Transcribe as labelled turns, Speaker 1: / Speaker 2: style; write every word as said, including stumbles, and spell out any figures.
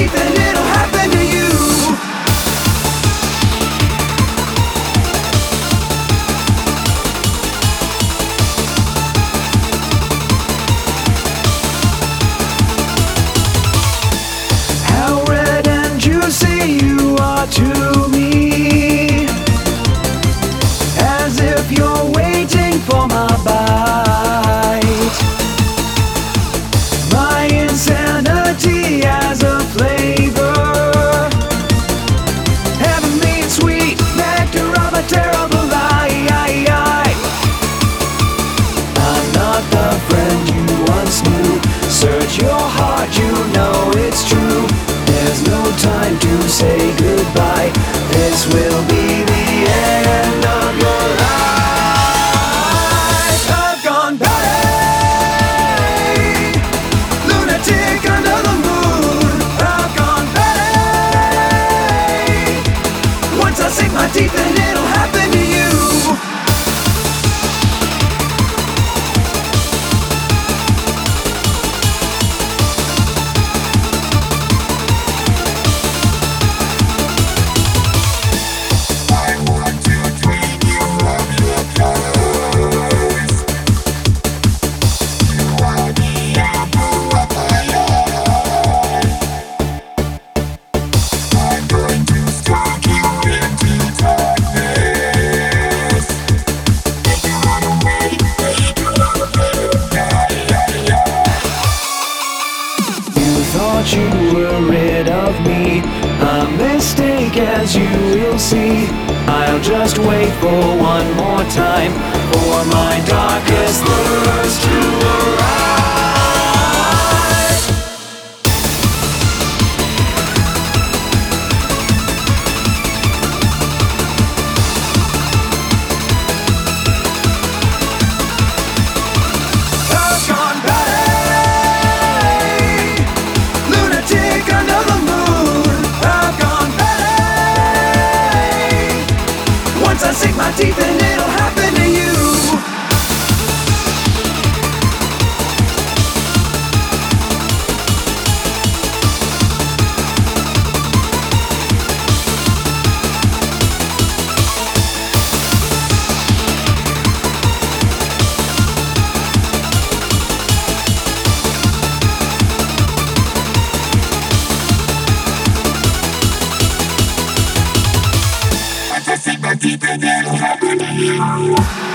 Speaker 1: teeth and it'll happen to you. How red and juicy you are to me, as if you're waiting for my bite. My insanity has a flavor, heavenly and sweet, nectar of a terrible lie. I'm not the friend you once knew. Search your heart, you know it's true. There's no time to say goodbye. This will be the end of your life. I've gone batty, lunatic under the moon. I've gone batty. Once I sink my teeth in, it'll happen to you. Thought you were rid of me, a mistake as you will see. I'll just wait for one more time for my darkest thirst to arrive. I've gone batty, lunatic under the moon. I've gone batty. Once I sink my teeth in, it'll happen to you.
Speaker 2: Deep and it'll happen to you.